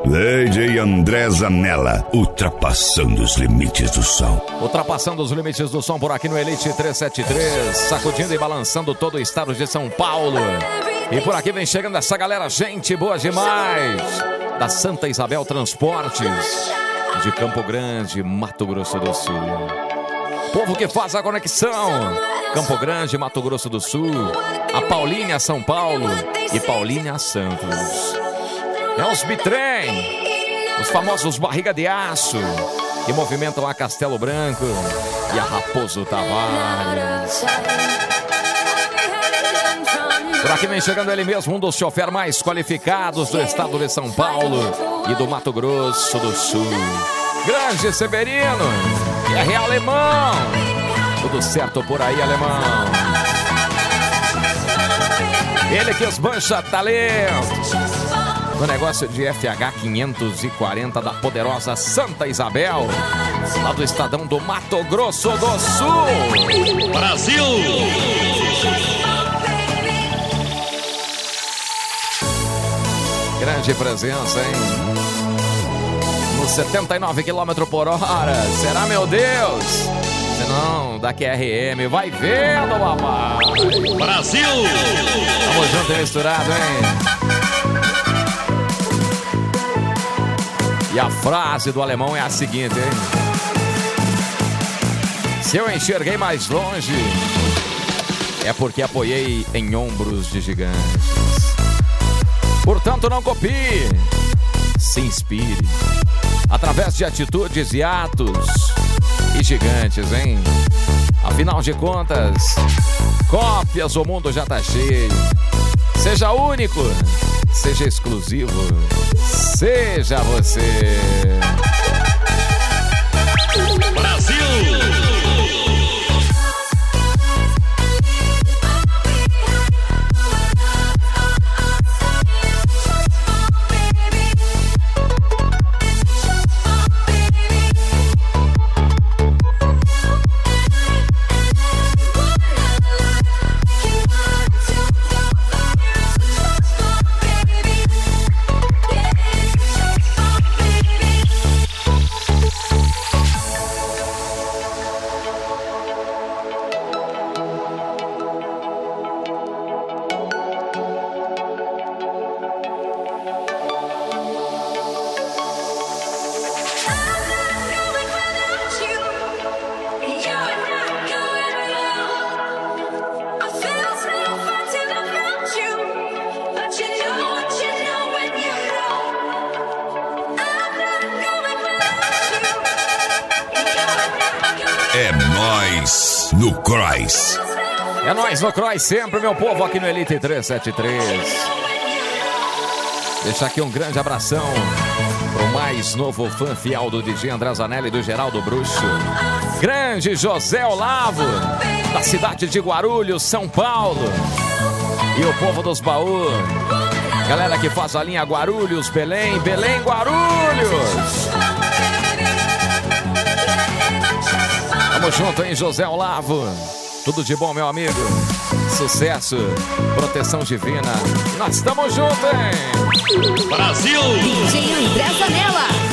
DJ André Zanella, ultrapassando os limites do som. Ultrapassando os limites do som por aqui no Elite 373, sacudindo e balançando todo o estado de São Paulo. E por aqui vem chegando essa galera, gente boa demais, da Santa Isabel Transportes, de Campo Grande, Mato Grosso do Sul. Povo que faz a conexão, Campo Grande, Mato Grosso do Sul, a Paulínia, São Paulo e Paulínia, Santos. É os bitrem, os famosos barriga de aço, que movimentam a Castelo Branco e a Raposo Tavares. Por aqui vem chegando ele mesmo, um dos choferes mais qualificados do estado de São Paulo e do Mato Grosso do Sul. Grande Severino, R. Alemão. Tudo certo por aí, Alemão. Ele que esbancha talento no negócio de FH 540 da poderosa Santa Isabel, lá do estadão do Mato Grosso do Sul. Brasil! Grande presença, hein? No 79 km por hora. Será, meu Deus? Se não, da QRM. Vai vendo, papai. Brasil! Tamo junto e misturado, hein? E a frase do Alemão é a seguinte, hein? Se eu enxerguei mais longe, é porque apoiei em ombros de gigantes. Portanto, não copie, se inspire, através de atitudes e atos e gigantes, hein? Afinal de contas, cópias o mundo já tá cheio. Seja único, seja exclusivo, seja você. Brasil! É nóis no Cross. É nóis no Cross sempre, meu povo, aqui no Elite 373. Deixar aqui um grande abração pro mais novo fã fiel do DJ André Zanella e do Geraldo Bruxo. Grande José Olavo, da cidade de Guarulhos, São Paulo. E o povo dos baús. Galera que faz a linha Guarulhos, Belém, Belém, Guarulhos. Tamo junto, hein, José Olavo. Tudo de bom, meu amigo. Sucesso, proteção divina. Nós estamos juntos, hein? Brasil! DJ André Zanella.